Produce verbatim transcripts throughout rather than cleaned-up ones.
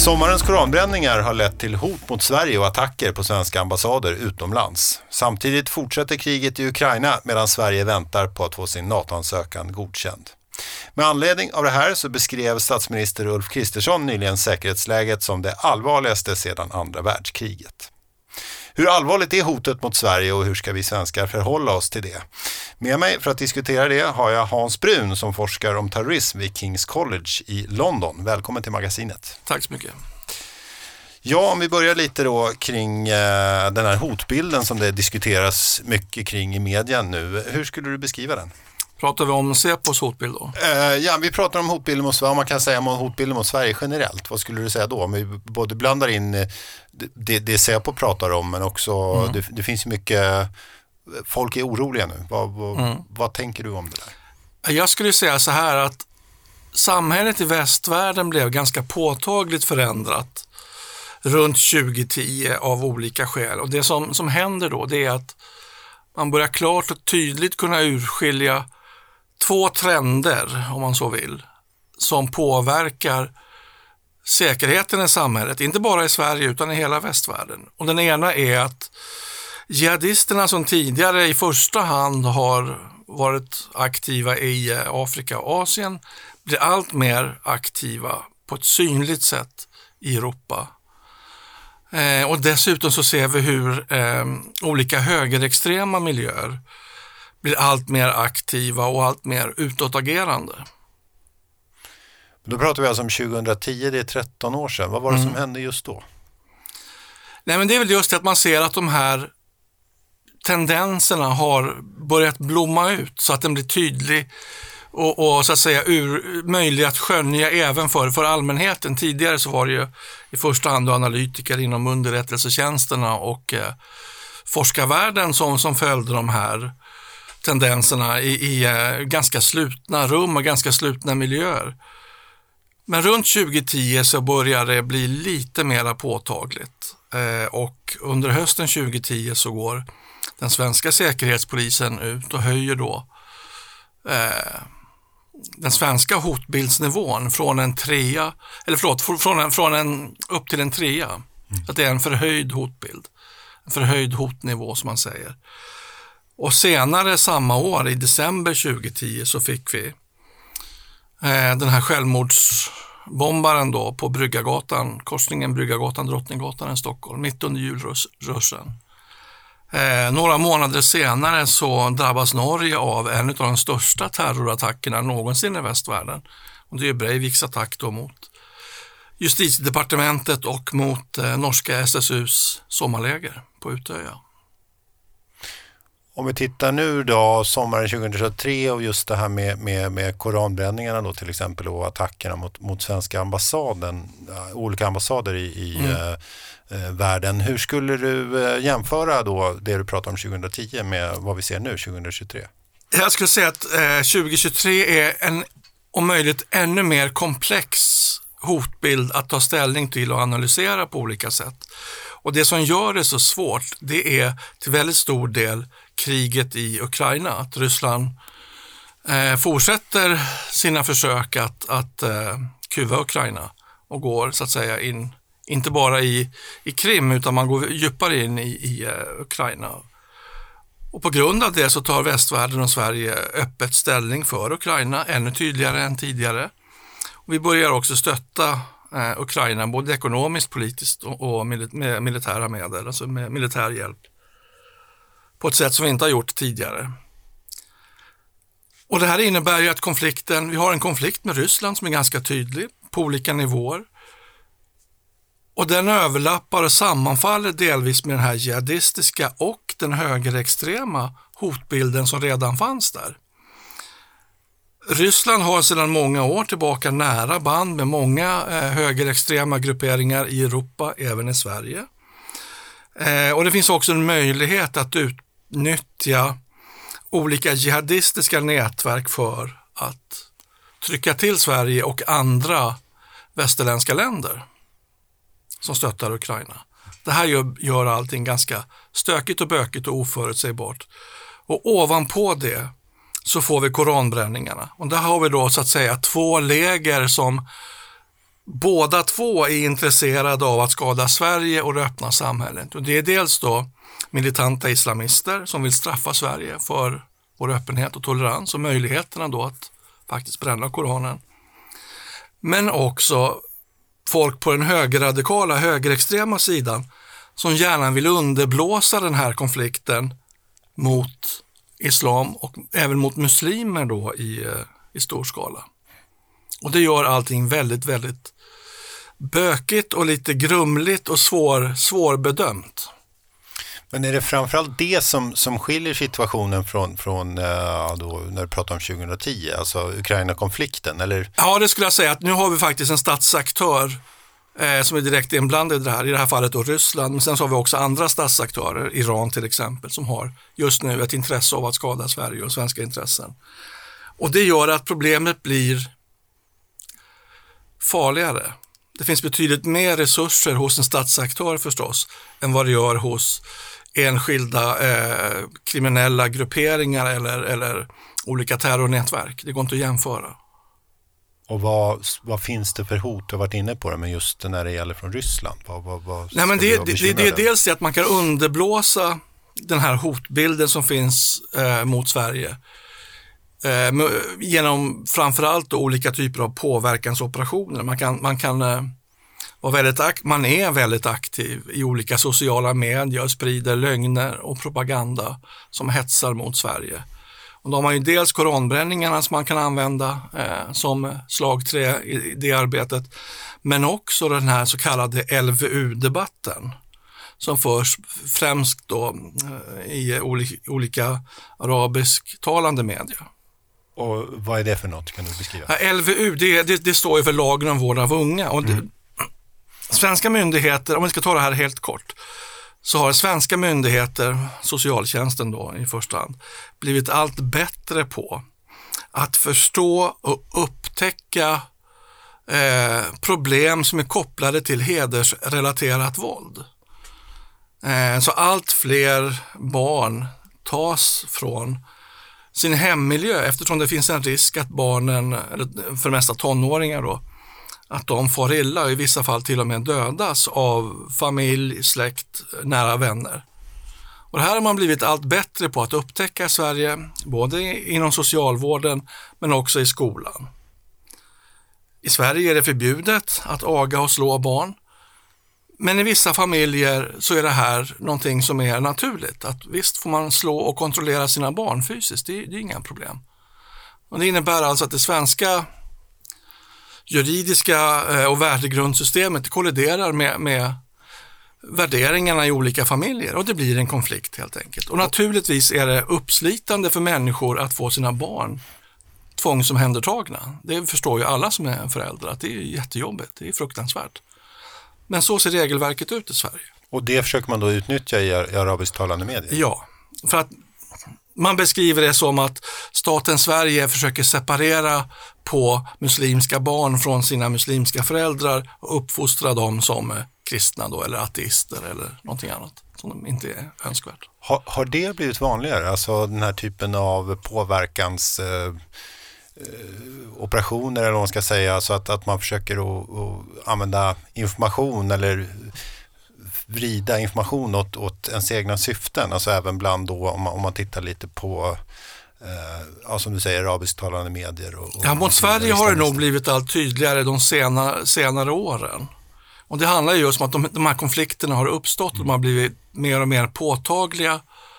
Sommarens koranbränningar har lett till hot mot Sverige och attacker på svenska ambassader utomlands. Samtidigt fortsätter kriget i Ukraina medan Sverige väntar på att få sin NATO-ansökan godkänd. Med anledning av det här så beskrev statsminister Ulf Kristersson nyligen säkerhetsläget som det allvarligaste sedan andra världskriget. Hur allvarligt är hotet mot Sverige och hur ska vi svenskar förhålla oss till det? Med mig för att diskutera det har jag Hans Brun som forskar om terrorism vid King's College i London. Välkommen till magasinet. Tack så mycket. Ja, om vi börjar lite då kring eh, den här hotbilden som det diskuteras mycket kring i media nu. Hur skulle du beskriva den? Pratar vi om Säpos hotbild då? Eh, ja, vi pratar om hotbilden mot Sverige. Om man kan säga om hotbilden mot Sverige generellt. Vad skulle du säga då? Om vi både blandar in eh, det, det Säpo pratar om men också mm. det, det finns ju mycket... Folk är oroliga nu. Vad, vad, mm. vad tänker du om det där? Jag skulle säga så här att samhället i västvärlden blev ganska påtagligt förändrat runt tjugo tio av olika skäl. Och det som, som händer då det är att man börjar klart och tydligt kunna urskilja två trender, om man så vill, som påverkar säkerheten i samhället. Inte bara i Sverige utan i hela västvärlden. Och den ena är att jihadisterna som tidigare i första hand har varit aktiva i Afrika och Asien blir allt mer aktiva på ett synligt sätt i Europa. Eh, och dessutom så ser vi hur eh, olika högerextrema miljöer blir allt mer aktiva och allt mer utåtagerande. Då pratar vi alltså om tjugohundratio, det är tretton år sedan. Vad var det mm. som hände just då? Nej, men det är väl just det att man ser att de här tendenserna har börjat blomma ut så att den blir tydlig och, och så att säga ur, möjlig att skönja även för, för allmänheten. Tidigare så var det ju i första hand analytiker inom underrättelsetjänsterna och eh, forskarvärlden som, som följde de här tendenserna i, i eh, ganska slutna rum och ganska slutna miljöer. Men runt tjugo tio så börjar det bli lite mer påtagligt eh, och under hösten tjugo tio så går den svenska säkerhetspolisen ut och höjer då eh, den svenska hotbildsnivån från en trea, eller förlåt, från en, från en upp till en trea. Mm. Så att det är en förhöjd hotbild. En förhöjd hotnivå som man säger. Och senare samma år, i december tjugo tio, så fick vi eh, den här självmordsbombaren då på Bryggargatan, korsningen Bryggargatan, Drottninggatan i Stockholm, mitt under julruschen. Eh, några månader senare så drabbas Norge av en av de största terrorattackerna någonsin i västvärlden. Och det är Breiviks attack då mot justitiedepartementet och mot eh, norska S S U:s sommarläger på Utöja. Om vi tittar nu då, sommaren tjugohundratjugotre och just det här med, med, med koranbränningarna då till exempel och attackerna mot, mot svenska ambassaden, olika ambassader i, i mm. eh, eh, världen. Hur skulle du eh, jämföra då det du pratar om tjugohundratio med vad vi ser nu tjugohundratjugotre? Jag skulle säga att eh, tjugohundratjugotre är en om möjligt ännu mer komplex hotbild att ta ställning till och analysera på olika sätt. Och det som gör det så svårt, det är till väldigt stor del kriget i Ukraina. Att Ryssland eh, fortsätter sina försök att, att eh, kuva Ukraina och går så att säga in, inte bara i, i Krim utan man går djupare in i, i uh, Ukraina. Och på grund av det så tar västvärlden och Sverige öppet ställning för Ukraina ännu tydligare än tidigare. Och vi börjar också stötta eh, Ukraina både ekonomiskt, politiskt och, och mil- med militära medel, alltså med militär hjälp. På ett sätt som vi inte har gjort tidigare. Och det här innebär ju att konflikten, vi har en konflikt med Ryssland som är ganska tydlig på olika nivåer. Och den överlappar och sammanfaller delvis med den här jihadistiska och den högerextrema hotbilden som redan fanns där. Ryssland har sedan många år tillbaka nära band med många eh, högerextrema grupperingar i Europa, även i Sverige. Eh, och det finns också en möjlighet att utnyttja olika jihadistiska nätverk för att trycka till Sverige och andra västerländska länder som stöttar Ukraina. Det här gör, gör allting ganska stökigt och bökigt och oförutsägbart. Och ovanpå det så får vi koranbränningarna. Och där har vi då så att säga två läger som båda två är intresserade av att skada Sverige och det öppna samhället. Och det är dels då militanta islamister som vill straffa Sverige för vår öppenhet och tolerans och möjligheterna då att faktiskt bränna Koranen. Men också folk på den högerradikala, högerextrema sidan som gärna vill underblåsa den här konflikten mot islam och även mot muslimer då i, i stor skala. Och det gör allting väldigt, väldigt bökigt och lite grumligt och svår, svårbedömt. Men är det framförallt det som, som skiljer situationen från, från uh, då, när du pratar om tjugohundratio, alltså Ukraina-konflikten? Eller? Ja, det skulle jag säga att nu har vi faktiskt en statsaktör eh, som är direkt inblandad i det här, i det här fallet då Ryssland, men sen så har vi också andra statsaktörer, Iran till exempel, som har just nu ett intresse av att skada Sverige och svenska intressen. Och det gör att problemet blir farligare. Det finns betydligt mer resurser hos en statsaktör förstås än vad det gör hos enskilda eh, kriminella grupperingar eller, eller olika terrornätverk. Det går inte att jämföra. Och vad, vad finns det för hot? Jag har varit inne på det, men just när det gäller från Ryssland. Vad, vad, vad Nej, men det, det, det, det är dels det att man kan underblåsa den här hotbilden som finns eh, mot Sverige eh, genom framförallt olika typer av påverkansoperationer. Man kan, man kan eh, vara väldigt, man är väldigt aktiv i olika sociala medier och sprider lögner och propaganda som hetsar mot Sverige. Och då har man ju dels koranbränningarna som man kan använda eh, som slagträ i det arbetet, men också den här så kallade L V U-debatten som förs främst då eh, i olika, olika arabisktalande medier. Och vad är det för något? Kan du beskriva? Ja, L V U, det, det, det står ju för lagen om vård av unga. Och det, mm. Svenska myndigheter, om vi ska ta det här helt kort, så har svenska myndigheter, socialtjänsten då i första hand, blivit allt bättre på att förstå och upptäcka eh, problem som är kopplade till hedersrelaterat våld. Eh, så allt fler barn tas från sin hemmiljö eftersom det finns en risk att barnen, eller för det mesta tonåringar då, att de får illa och i vissa fall till och med dödas av familj, släkt, nära vänner. Och det här har man blivit allt bättre på att upptäcka i Sverige, både inom socialvården men också i skolan. I Sverige är det förbjudet att aga och slå barn, men i vissa familjer så är det här någonting som är naturligt. Att visst får man slå och kontrollera sina barn fysiskt, det är, det är inga problem. Och det innebär alltså att det svenska juridiska och värdegrundssystemet kolliderar med, med värderingarna i olika familjer och det blir en konflikt helt enkelt. Och naturligtvis är det uppslitande för människor att få sina barn tvångsomhändertagna. Det förstår ju alla som är föräldrar att det är jättejobbigt, det är fruktansvärt. Men så ser regelverket ut i Sverige. Och det försöker man då utnyttja i arabisktalande medier? Ja, för att man beskriver det som att staten Sverige försöker separera på muslimska barn från sina muslimska föräldrar och uppfostra dem som kristna då, eller ateister eller någonting annat som inte är önskvärt. Har, har det blivit vanligare? Alltså den här typen av påverkans eh, operationer eller vad man ska säga, så att, att man försöker att, att använda information eller vrida information åt, åt ens egna syften, alltså även bland då om man, om man tittar lite på eh, ja, som du säger, arabisktalande medier. Och, och ja, mot Sverige har det nog blivit allt tydligare de sena, senare åren. Och det handlar just om att de, de här konflikterna har uppstått och de har blivit mer och mer påtagliga.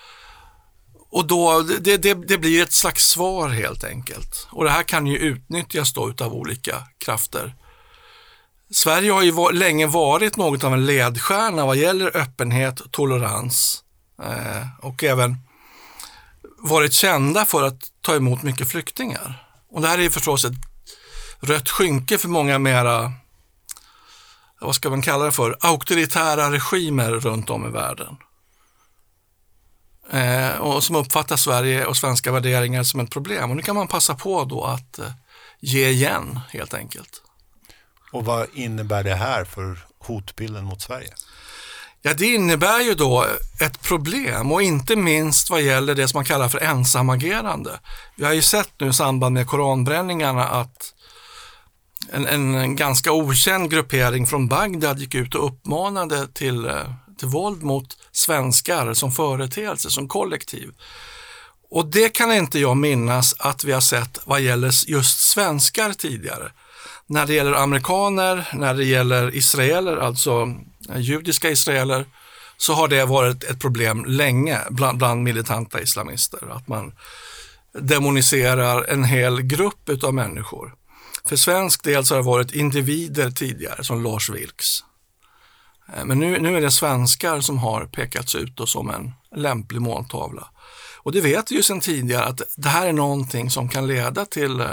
Och då, det, det, det blir ett slags svar helt enkelt. Och det här kan ju utnyttjas då utav olika krafter. Sverige har ju var, länge varit något av en ledstjärna vad gäller öppenhet, tolerans eh, och även varit kända för att ta emot mycket flyktingar. Och det här är ju förstås ett rött skynke för många mera, vad ska man kalla det för, auktoritära regimer runt om i världen. Eh, och som uppfattar Sverige och svenska värderingar som ett problem. Och nu kan man passa på då att eh, ge igen helt enkelt. Och vad innebär det här för hotbilden mot Sverige? Ja, det innebär ju då ett problem och inte minst vad gäller det som man kallar för ensamagerande. Vi har ju sett nu i samband med koranbränningarna att en, en ganska okänd gruppering från Bagdad gick ut och uppmanade till, till våld mot svenskar som företeelse, som kollektiv. Och det kan inte jag minnas att vi har sett vad gäller just svenskar tidigare. När det gäller amerikaner, när det gäller israeler, alltså judiska israeler, så har det varit ett problem länge bland, bland militanta islamister. Att man demoniserar en hel grupp av människor. För svensk del så har det varit individer tidigare, som Lars Vilks. Men nu, nu är det svenskar som har pekats ut då som en lämplig måltavla. Och det vet vi ju sedan tidigare att det här är någonting som kan leda till,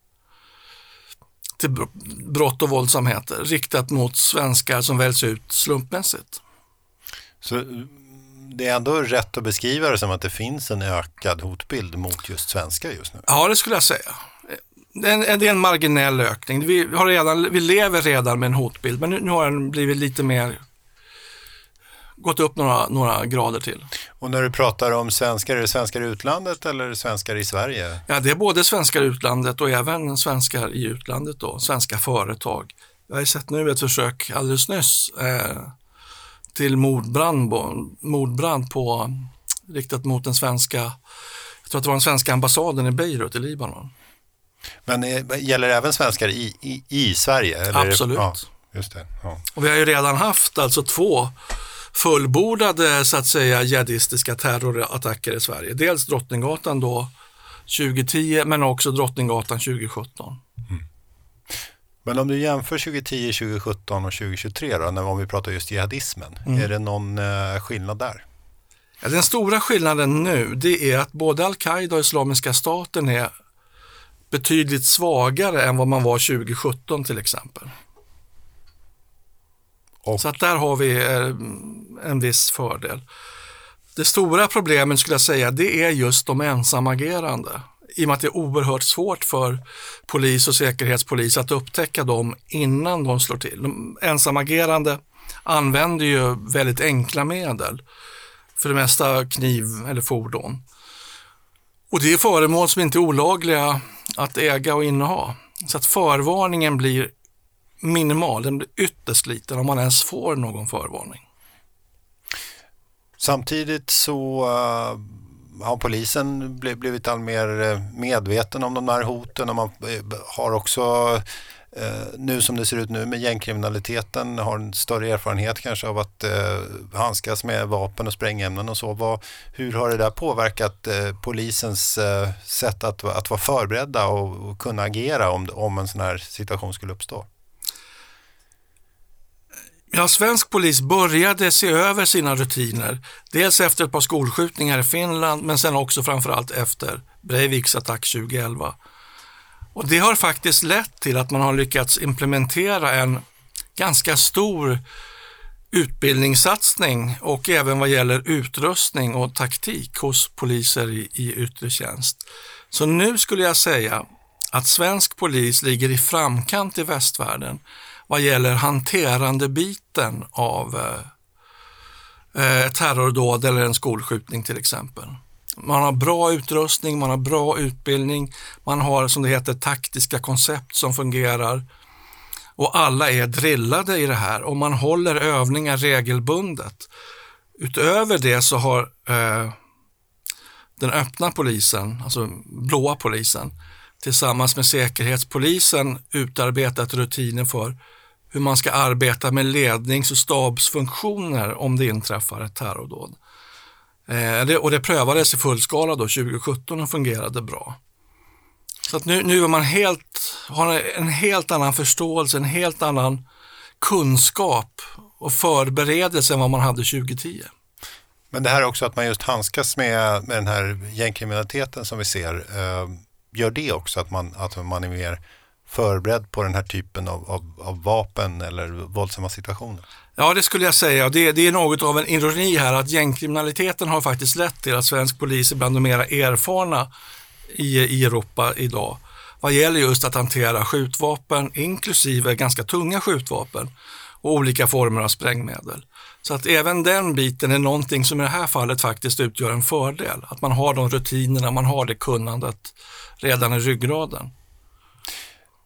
till brott och våldsamheter riktat mot svenskar som väljs ut slumpmässigt. Så det är ändå rätt att beskriva det som att det finns en ökad hotbild mot just svenskar just nu? Ja, det skulle jag säga. Det är en, det är en marginell ökning. Vi, har redan, vi lever redan med en hotbild, men nu, nu har den blivit lite mer, gått upp några, några grader till. Och när du pratar om svenskar, är det svenskar i utlandet eller svenskar i Sverige? Ja, det är både svenskar i utlandet och även svenskar i utlandet då, svenska företag. Jag har sett nu ett försök alldeles nyss eh, till mordbrand, mordbrand på, riktat mot den svenska, jag tror att det var den svenska ambassaden i Beirut i Libanon. Men gäller det även svenskar i, i, i Sverige? Eller? Absolut. Ja, just det. Ja. Och vi har ju redan haft alltså två fullbordade så att säga jihadistiska terrorattacker i Sverige. Dels Drottninggatan då tjugo tio men också Drottninggatan tjugo sjutton. Mm. Men om du jämför tjugo tio, tjugo sjutton och tjugo tjugotre då, när om vi pratar just jihadismen, mm. är det någon eh, skillnad där? Ja, den stora skillnaden nu, det är att både Al-Qaida och Islamiska staten är betydligt svagare än vad man var tjugo sjutton till exempel. Och. Så att där har vi en viss fördel. Det stora problemet skulle jag säga, det är just de ensamagerande. I och med att det är oerhört svårt för polis och säkerhetspolis att upptäcka dem innan de slår till. De ensamagerande använder ju väldigt enkla medel. För det mesta kniv eller fordon. Och det är föremål som inte är olagliga att äga och inneha. Så att förvarningen blir minimal, den blir ytterst liten om man ens får någon förvarning. Samtidigt så uh, har polisen blivit allt mer medveten om de här hoten och man har också uh, nu som det ser ut nu med gängkriminaliteten har en större erfarenhet kanske av att uh, handskas med vapen och sprängämnen och så. Vad, hur har det där påverkat uh, polisens uh, sätt att, att vara förberedda och, och kunna agera om, om en sån här situation skulle uppstå? Ja, svensk polis började se över sina rutiner. Dels efter ett par skolskjutningar i Finland men sen också framförallt efter Breiviks attack tjugo elva. Och det har faktiskt lett till att man har lyckats implementera en ganska stor utbildningssatsning och även vad gäller utrustning och taktik hos poliser i, i yttre tjänst. Så nu skulle jag säga att svensk polis ligger i framkant i västvärlden vad gäller hanterande biten av eh, terrordåd eller en skolskjutning till exempel. Man har bra utrustning, man har bra utbildning, man har som det heter taktiska koncept som fungerar och alla är drillade i det här och man håller övningar regelbundet. Utöver det så har eh, den öppna polisen, alltså blåa polisen, tillsammans med säkerhetspolisen utarbetat rutiner för hur man ska arbeta med lednings- och stabsfunktioner om det inträffar ett terrordåd. Eh, det, och det prövades i fullskala då tjugo sjutton och fungerade bra. Så att nu, nu är man helt, har en helt annan förståelse, en helt annan kunskap och förberedelse än vad man hade tjugo tio. Men det här också att man just handskas med, med den här gängkriminaliteten som vi ser, eh, gör det också att man, att man är mer förberedd på den här typen av, av, av vapen eller våldsamma situationer? Ja, det skulle jag säga. Det, det är något av en ironi här att gängkriminaliteten har faktiskt lett till att svensk polis är bland de mera erfarna i, i Europa idag. Vad gäller just att hantera skjutvapen, inklusive ganska tunga skjutvapen och olika former av sprängmedel. Så att även den biten är någonting som i det här fallet faktiskt utgör en fördel. Att man har de rutinerna, man har det kunnandet redan i ryggraden.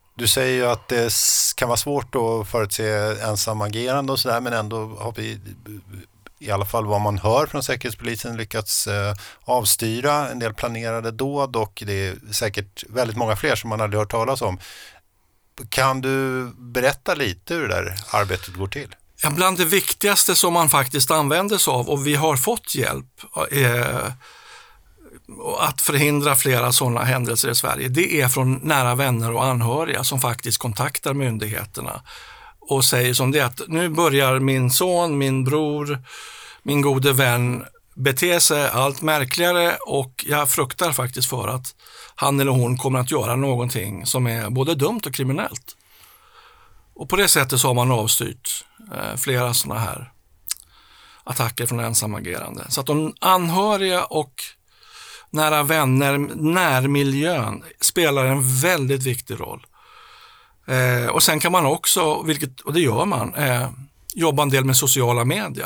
Du säger ju att det kan vara svårt att förutse ensamagerande och sådär, men ändå har vi i alla fall vad man hör från Säkerhetspolisen lyckats eh, avstyra en del planerade dåd, och det är säkert väldigt många fler som man aldrig hört talas om. Kan du berätta lite hur det där arbetet går till? Ja, bland det viktigaste som man faktiskt använder sig av, och vi har fått hjälp eh, att förhindra flera sådana händelser i Sverige, det är från nära vänner och anhöriga som faktiskt kontaktar myndigheterna och säger som det att nu börjar min son, min bror, min gode vän bete sig allt märkligare, och jag fruktar faktiskt för att han eller hon kommer att göra någonting som är både dumt och kriminellt. Och på det sättet så har man avstyrt eh, flera sådana här attacker från ensamagerande. Så att de anhöriga och nära vänner, närmiljön spelar en väldigt viktig roll. Eh, och sen kan man också, vilket, och det gör man, eh, jobba en del med sociala medier.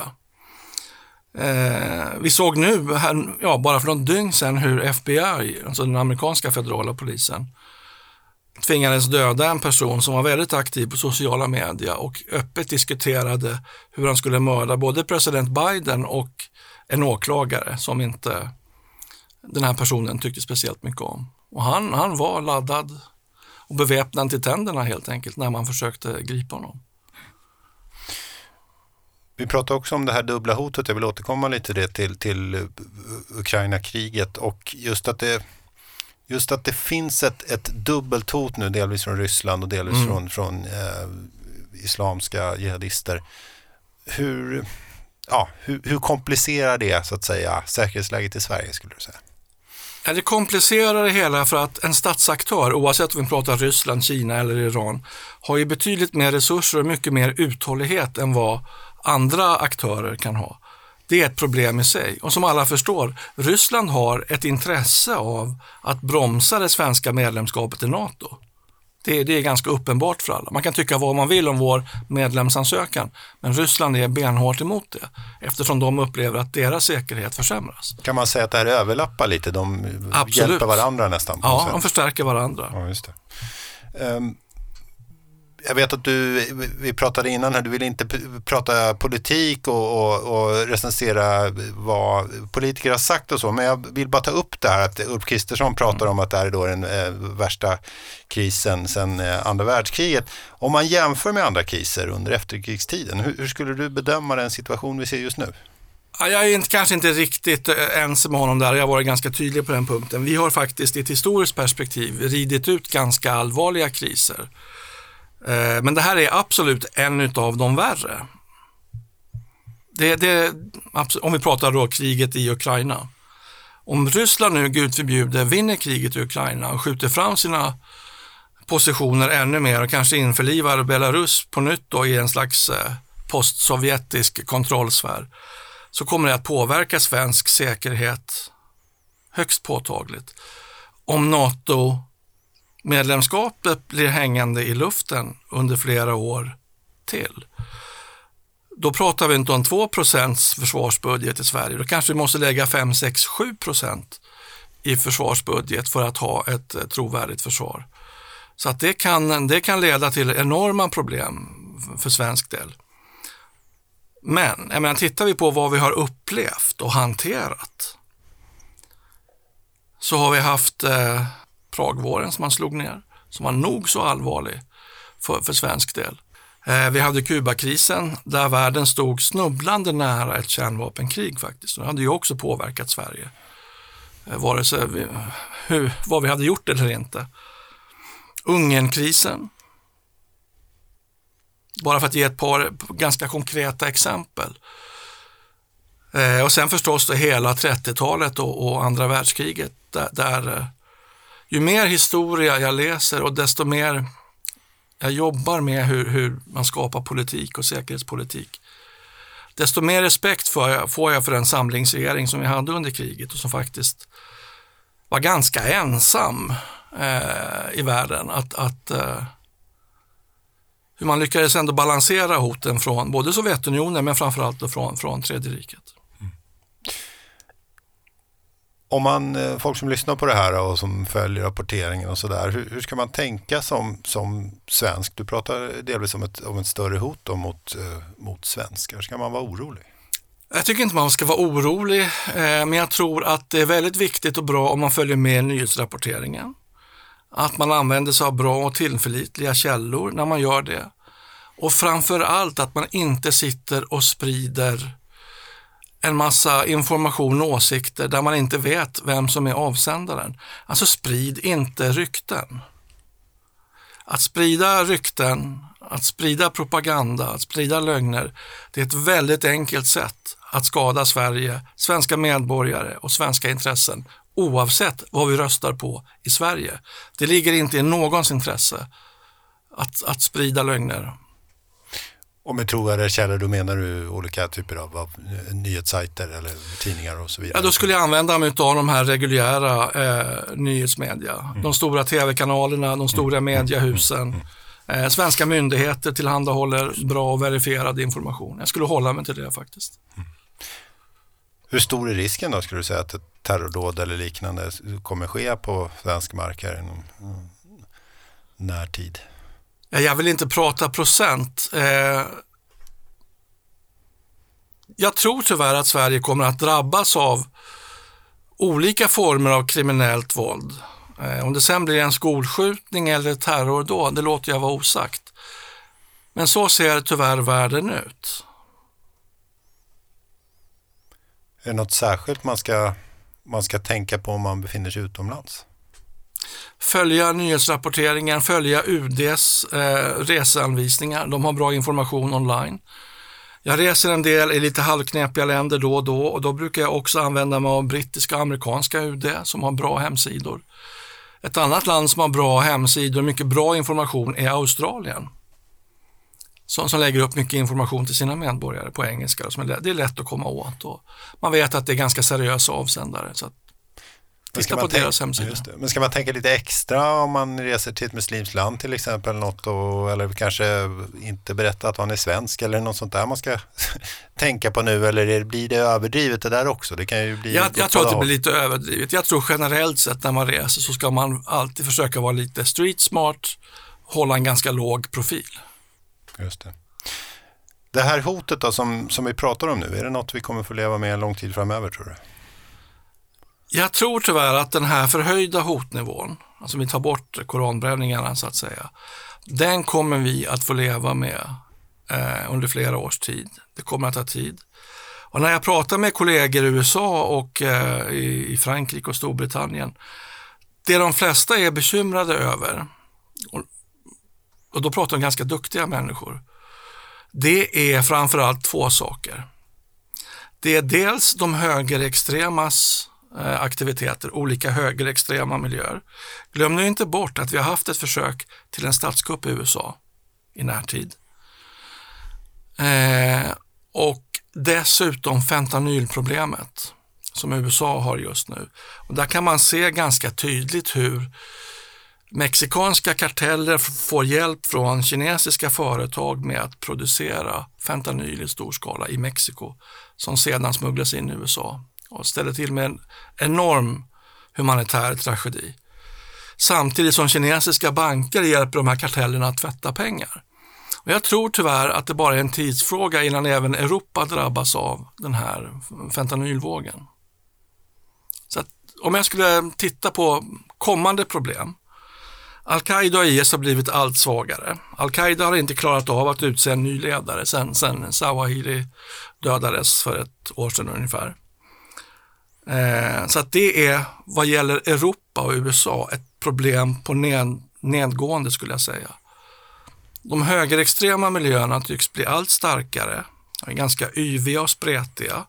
Eh, vi såg nu, här, ja, bara för någon dygn sedan, hur F B I, alltså den amerikanska federala polisen, tvingades döda en person som var väldigt aktiv på sociala medier och öppet diskuterade hur han skulle mörda både president Biden och en åklagare som inte den här personen tyckte speciellt mycket om. Och han, han var laddad och beväpnad till tänderna helt enkelt när man försökte gripa honom. Vi pratar också om det här dubbla hotet. Jag vill återkomma lite det till, till Ukraina-kriget, och just att det, just att det finns ett, ett dubbelt hot nu, delvis från Ryssland och delvis mm. från, från eh, islamska jihadister. Hur, ja, hur, hur komplicerar det, så att säga, säkerhetsläget i Sverige, skulle du säga? Ja, det komplicerar det hela för att en statsaktör, oavsett om vi pratar Ryssland, Kina eller Iran, har ju betydligt mer resurser och mycket mer uthållighet än vad andra aktörer kan ha. Det är ett problem i sig. Och som alla förstår, Ryssland har ett intresse av att bromsa det svenska medlemskapet i NATO. Det, det är ganska uppenbart för alla. Man kan tycka vad man vill om vår medlemsansökan, men Ryssland är benhårt emot det eftersom de upplever att deras säkerhet försämras. Kan man säga att det här överlappar lite? De Absolut. hjälper varandra nästan? På ja, de förstärker varandra. Ja, just det. Um, jag vet att du, vi pratade innan här, du vill inte p- prata politik och, och, och recensera vad politiker har sagt och så, men jag vill bara ta upp det här att Ulf Kristersson pratar om att det här är då den eh, värsta krisen sedan eh, andra världskriget. Om man jämför med andra kriser under efterkrigstiden, hur, hur skulle du bedöma den situation vi ser just nu? Jag är inte, kanske inte riktigt ens med honom där, jag har varit ganska tydlig på den punkten. Vi har faktiskt i ett historiskt perspektiv ridit ut ganska allvarliga kriser. Men det här är absolut en av de värre. Det, det, om vi pratar då kriget i Ukraina. Om Ryssland nu, Gud förbjude, vinner kriget i Ukraina och skjuter fram sina positioner ännu mer och kanske införlivar Belarus på nytt då i en slags postsovjetisk kontrollsfär, så kommer det att påverka svensk säkerhet högst påtagligt. Om NATO medlemskapet blir hängande i luften under flera år till, då pratar vi inte om två procents försvarsbudget i Sverige. Då kanske vi måste lägga fem, sex, sju procent i försvarsbudget för att ha ett trovärdigt försvar. Så att det kan, det kan leda till enorma problem för svensk del. Men jag menar, tittar vi på vad vi har upplevt och hanterat, så har vi haft eh, Pragvåren som man slog ner, som var nog så allvarlig för, för svensk del. Eh, vi hade Kubakrisen där världen stod snubblande nära ett kärnvapenkrig faktiskt. Det hade ju också påverkat Sverige. Eh, vare sig vi, hur, vad vi hade gjort eller inte. Ungernkrisen. Bara för att ge ett par ganska konkreta exempel. Eh, och sen förstås det hela trettiotalet och, och andra världskriget där, där eh, ju mer historia jag läser och desto mer jag jobbar med hur, hur man skapar politik och säkerhetspolitik, desto mer respekt får jag, får jag för den samlingsregering som vi hade under kriget och som faktiskt var ganska ensam eh, i världen. Att, att, eh, hur man lyckades ändå balansera hoten från både Sovjetunionen men framförallt från, från Tredje riket. Om man, folk som lyssnar på det här och som följer rapporteringen och sådär, hur, hur ska man tänka som, som svensk? Du pratar delvis om ett, om ett större hot då mot, mot svenskar. Ska man vara orolig? Jag tycker inte man ska vara orolig, eh, men jag tror att det är väldigt viktigt och bra om man följer med nyhetsrapporteringen. Att man använder sig av bra och tillförlitliga källor när man gör det. Och framför allt att man inte sitter och sprider en massa information och åsikter där man inte vet vem som är avsändaren. Alltså sprid inte rykten. Att sprida rykten, att sprida propaganda, att sprida lögner, det är ett väldigt enkelt sätt att skada Sverige, svenska medborgare och svenska intressen oavsett vad vi röstar på i Sverige. Det ligger inte i någons intresse att, att sprida lögner. Och med trovärdiga källor, då menar du olika typer av, av nyhetssajter eller tidningar och så vidare? Ja, då skulle jag använda mig av de här reguljära eh, nyhetsmedia. Mm. De stora tv-kanalerna, de stora mm. mediehusen. Mm. Eh, svenska myndigheter tillhandahåller bra och verifierad information. Jag skulle hålla mig till det faktiskt. Mm. Hur stor är risken då, skulle du säga, att ett terrordåd eller liknande kommer ske på svensk mark här inom mm, närtid? Jag vill inte prata procent. Jag tror tyvärr att Sverige kommer att drabbas av olika former av kriminellt våld. Om det sen blir en skolskjutning eller terror då, det låter jag vara osagt. Men så ser tyvärr världen ut. Är det något särskilt man ska, man ska tänka på om man befinner sig utomlands? Följa nyhetsrapporteringen, följa U D:s eh, reseanvisningar. De har bra information online. Jag reser en del i lite halvknäppiga länder då och då och då brukar jag också använda mig av brittiska och amerikanska U D som har bra hemsidor. Ett annat land som har bra hemsidor och mycket bra information är Australien. Som, som lägger upp mycket information till sina medborgare på engelska. Som är, det är lätt att komma åt och man vet att det är ganska seriösa avsändare, så att titta på deras hemsida. Men ska man tänka lite extra om man reser till ett muslimskt land till exempel, något och, eller kanske inte berätta att man är svensk eller något sånt där man ska tänka på nu, eller blir det överdrivet det där också? Det kan ju bli jag jag tror att det blir lite överdrivet. Jag tror generellt sett när man reser så ska man alltid försöka vara lite street smart, hålla en ganska låg profil. Just det. Det här hotet då, som, som vi pratar om nu, är det något vi kommer få leva med en lång tid framöver, tror du? Jag tror tyvärr att den här förhöjda hotnivån, alltså vi tar bort koranbränningarna så att säga, den kommer vi att få leva med eh, under flera års tid. Det kommer att ta tid. Och när jag pratar med kollegor i U S A och eh, i, i Frankrike och Storbritannien, det de flesta är bekymrade över, och, och då pratar de ganska duktiga människor, det är framförallt två saker. Det är dels de högerextremas aktiviteter, olika högerextrema miljöer. Glöm nu inte bort att vi har haft ett försök till en statskupp i U S A i närtid. Eh, och dessutom fentanylproblemet som U S A har just nu. Och där kan man se ganska tydligt hur mexikanska karteller får hjälp från kinesiska företag med att producera fentanyl i stor skala i Mexiko som sedan smugglas in i U S A och ställer till med en enorm humanitär tragedi. Samtidigt som kinesiska banker hjälper de här kartellerna att tvätta pengar. Och jag tror tyvärr att det bara är en tidsfråga innan även Europa drabbas av den här fentanylvågen. Så att om jag skulle titta på kommande problem. Al-Qaida och I S har blivit allt svagare. Al-Qaida har inte klarat av att utse en ny ledare sen, sen Zawahiri dödades för ett år sedan ungefär. Eh, så att det är vad gäller Europa och U S A ett problem på ned, nedgående skulle jag säga. De högerextrema miljöerna tycks bli allt starkare, är ganska yviga och spretiga.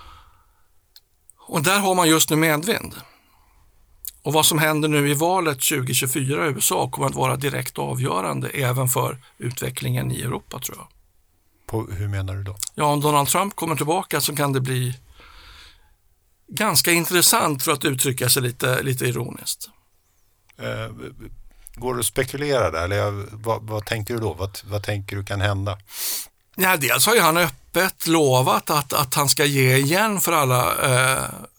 Och där har man just nu medvind. Och vad som händer nu i valet tjugo tjugofyra i U S A kommer att vara direkt avgörande även för utvecklingen i Europa, tror jag. På, hur menar du då? Ja, om Donald Trump kommer tillbaka så kan det bli ganska intressant, för att uttrycka sig lite, lite ironiskt. Eh, går du att spekulera där? Eller vad, vad tänker du då? Vad, vad tänker du kan hända? Ja, dels har ju han öppet lovat att, att han ska ge igen för alla eh,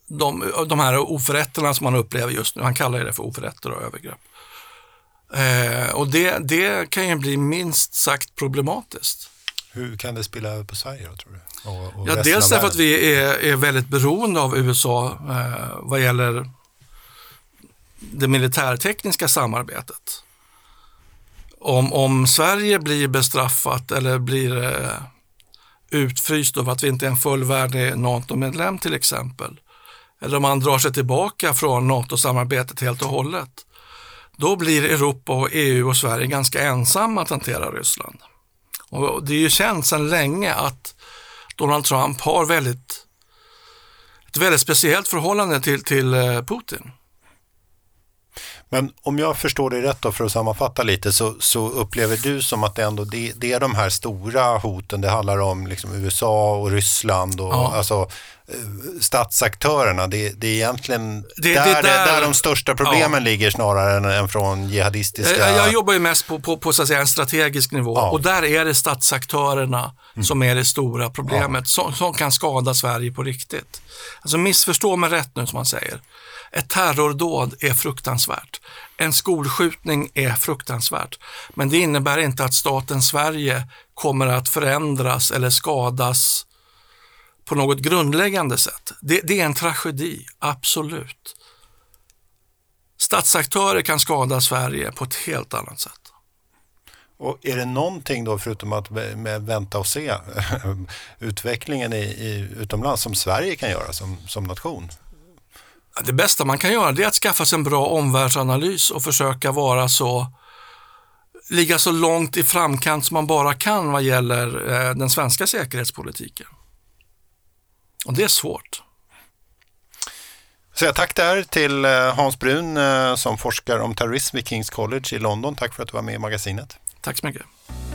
de, de här oförrätterna som man upplever just nu. Han kallar det för oförrätter och övergrepp. Eh, och det, det kan ju bli minst sagt problematiskt. Hur kan det spela över på Sverige då, tror du? Och, och ja, dels därför att vi är, är väldigt beroende av U S A eh, vad gäller det militärtekniska samarbetet. Om, om Sverige blir bestraffat eller blir eh, utfryst av att vi inte är en fullvärdig NATO-medlem till exempel, eller om man drar sig tillbaka från NATO-samarbetet helt och hållet, då blir Europa och E U och Sverige ganska ensamma att hantera Ryssland. Och det är ju känt sedan länge att Donald Trump har väldigt, ett väldigt speciellt förhållande till, till Putin. Men om jag förstår det rätt då, för att sammanfatta lite, så, så upplever du som att det ändå det, det är de här stora hoten, det handlar om liksom U S A och Ryssland och ja. alltså statsaktörerna, det, det är egentligen det, där, det där, där de största problemen ja. ligger snarare än, än från jihadistiska... Jag, jag jobbar ju mest på, på, på så att säga, en strategisk nivå ja. och där är det statsaktörerna mm. som är det stora problemet, ja. som, som kan skada Sverige på riktigt. Alltså missförstå mig rätt nu som man säger. Ett terrordåd är fruktansvärt. En skolskjutning är fruktansvärt. Men det innebär inte att staten Sverige kommer att förändras eller skadas på något grundläggande sätt. Det, det är en tragedi, absolut. Statsaktörer kan skada Sverige på ett helt annat sätt. Och är det någonting då, förutom att med vänta och se utvecklingen i, i utomlands, som Sverige kan göra som, som nation? Det bästa man kan göra, det är att skaffa sig en bra omvärldsanalys och försöka vara så, ligga så långt i framkant som man bara kan vad gäller eh, den svenska säkerhetspolitiken. Och det är svårt. Så jag tack där till Hans Brun som forskar om terrorism vid King's College i London. Tack för att du var med i magasinet. Tack så mycket.